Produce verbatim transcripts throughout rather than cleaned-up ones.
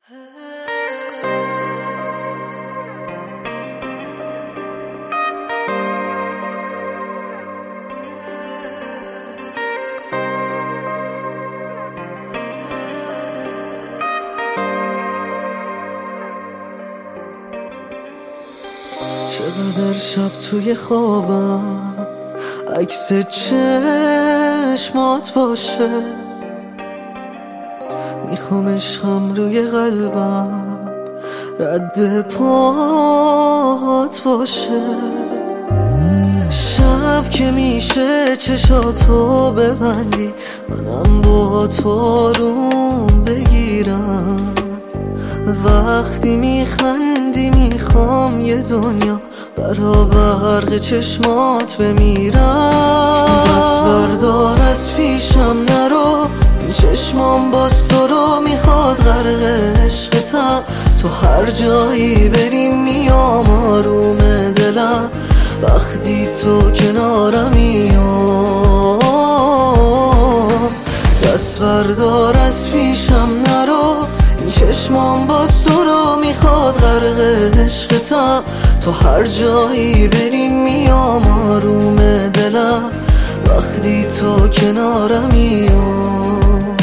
چقدر شب توی خوابم عکس چشمات باشه، میخوام عشقم روی قلبم رد پات باشه. شب که میشه چشاتو ببندی، منم با تو آروم بگیرم. وقتی میخندی میخوام یه دنیا برا برق چشمات بمیرم. دست بردار از پیشم نرو، این چشمام باز تو رو میخواد غرق عشقتم. تو هر جایی بریم میام آروم دلم، وقتی تو کنارم میام. دست بردار از پیشم نرو، این چشمام باز تو رو میخواد غرق عشقتم. تو هر جایی بریم میام آروم دلم، وقتی تو کنارم میام.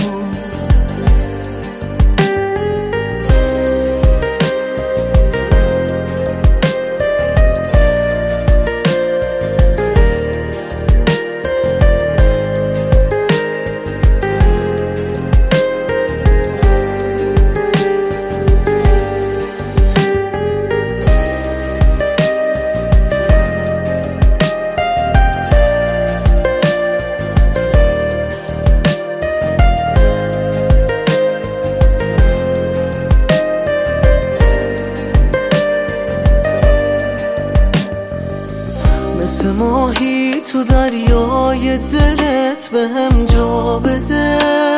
مثل ماهی تو دریای دلت به هم جا بده،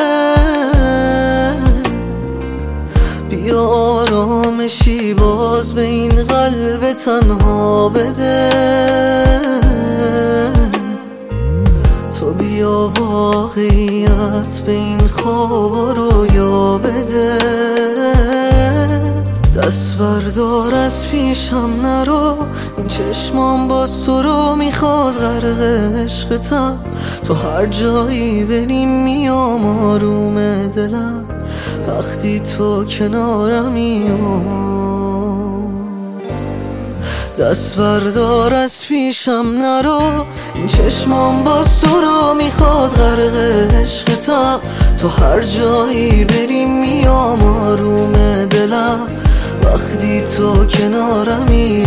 بیا آرامشی باز به این قلب تنها بده. تو بیا واقعیت به این خواب رویا بده. دست بردار از پیشم نرو، این چشمام باز تو رو میخواد غرق عشقتم. تو هر جایی بریم میام آروم دلم، وقتی تو کنارم میام. دست بردار از پیشم نرو، این چشمام باز تو رو میخواد غرق عشقتم. تو هر جایی بریم میام آروم دلم، وقتی تو کنارمی.